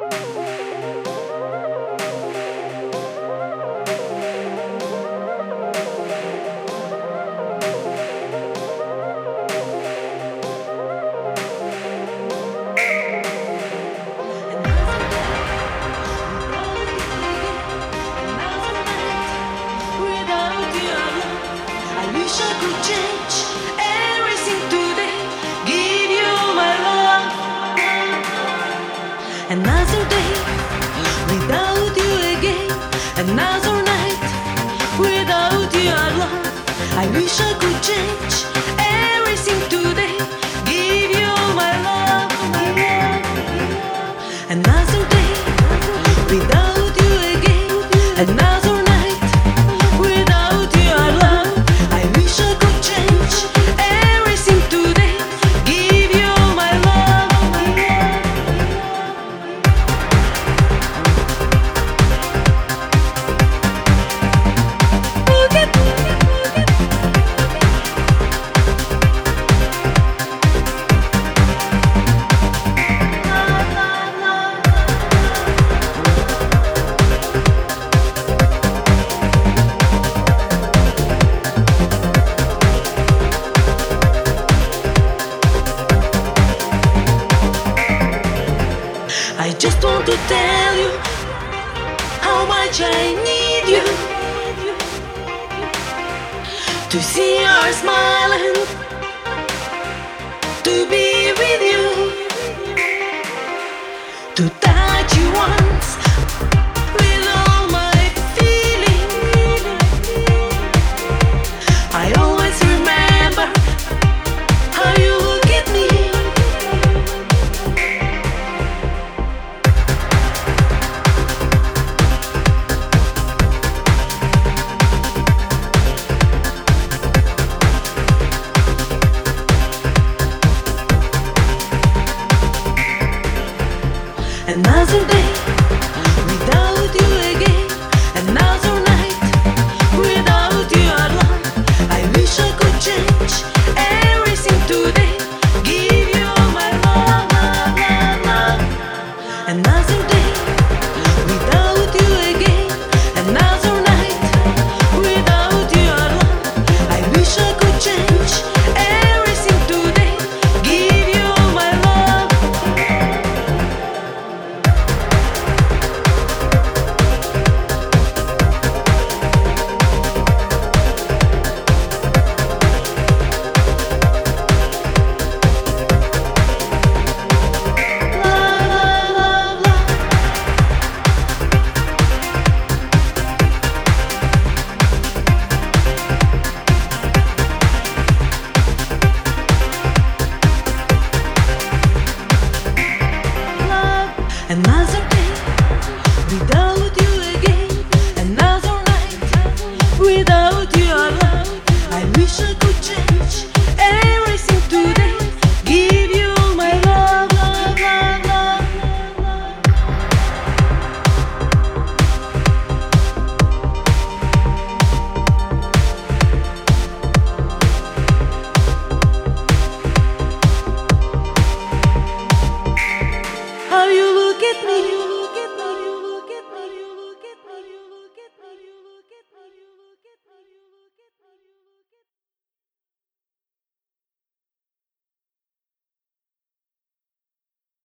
Another day without you again, another night without your love. I wish I could change everything today, give you my love, my love. Another day without you again, another night without your love. I wish I could change everything today, give you my love, my love. I just want to tell you how much I need you, to see your smile and to be with you, to touch you once with all my feeling. I always remember how you look at me. Another day without you again, another night without your love. I wish I could change everything today, give you my love, love, love, love. Another day without you again, another night without your love. I wish I could change everything today, give you my love. Another day without you again, another night without your love. I wish I could change everything today, give you my love, love, love, love, love. How you look at me.